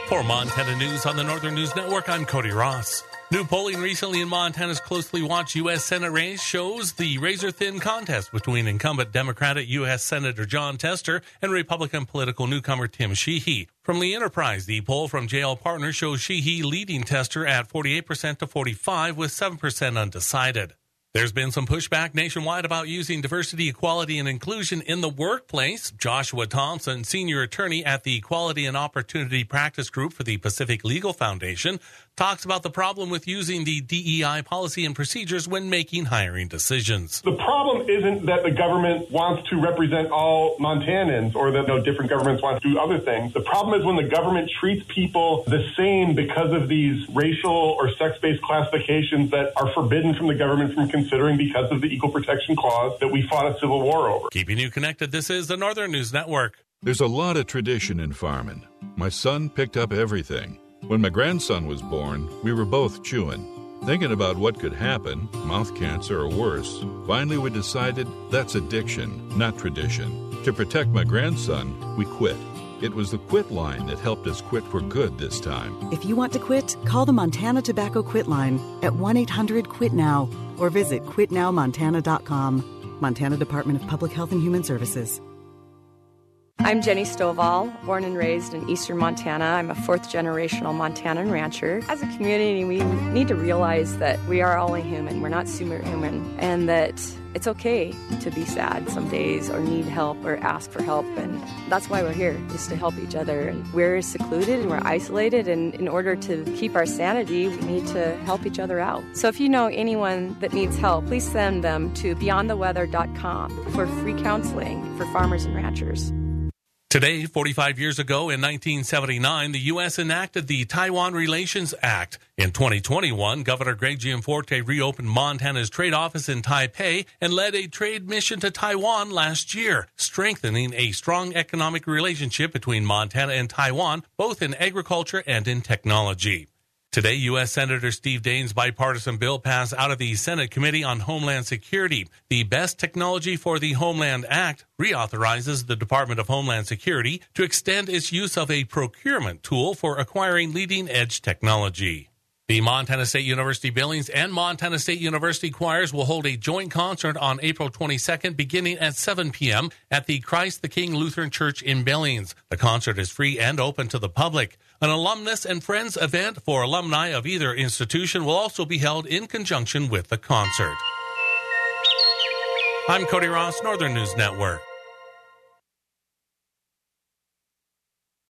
For Montana News on the Northern News Network, I'm Cody Ross. New polling recently in Montana's closely watched U.S. Senate race shows the razor-thin contest between incumbent Democratic U.S. Senator Jon Tester and Republican political newcomer Tim Sheehy. From Lee Enterprise, the poll from JL Partners shows Sheehy leading Tester at 48% to 45%, with 7% undecided. There's been some pushback nationwide about using diversity, equality, and inclusion in the workplace. Joshua Thompson, senior attorney at the Equality and Opportunity Practice Group for the Pacific Legal Foundation, talks about the problem with using the DEI policy and procedures when making hiring decisions. The problem isn't that the government wants to represent all Montanans or that different governments want to do other things. The problem is when the government treats people the same because of these racial or sex-based classifications that are forbidden from the government from considering because of the Equal Protection Clause that we fought a civil war over. Keeping you connected, this is the Northern News Network. There's a lot of tradition in farming. My son picked up everything. When my grandson was born, we were both chewing, thinking about what could happen, mouth cancer or worse. Finally, we decided that's addiction, not tradition. To protect my grandson, we quit. It was the quit line that helped us quit for good this time. If you want to quit, call the Montana Tobacco Quit Line at 1-800-QUIT-NOW or visit quitnowmontana.com. Montana Department of Public Health and Human Services. I'm Jenny Stovall, born and raised in eastern Montana. I'm a fourth-generational Montanan rancher. As a community, we need to realize that we are all human. We're not superhuman, and that it's okay to be sad some days or need help or ask for help, and that's why we're here, is to help each other. And we're secluded and we're isolated, and in order to keep our sanity, we need to help each other out. So if you know anyone that needs help, please send them to beyondtheweather.com for free counseling for farmers and ranchers. Today, 45 years ago in 1979, the U.S. enacted the Taiwan Relations Act. In 2021, Governor Greg Gianforte reopened Montana's trade office in Taipei and led a trade mission to Taiwan last year, strengthening a strong economic relationship between Montana and Taiwan, both in agriculture and in technology. Today, U.S. Senator Steve Daines' bipartisan bill passed out of the Senate Committee on Homeland Security. The Best Technology for the Homeland Act reauthorizes the Department of Homeland Security to extend its use of a procurement tool for acquiring leading-edge technology. The Montana State University Billings and Montana State University choirs will hold a joint concert on April 22nd beginning at 7 p.m. at the Christ the King Lutheran Church in Billings. The concert is free and open to the public. An alumnus and friends event for alumni of either institution will also be held in conjunction with the concert. I'm Cody Ross, Northern News Network.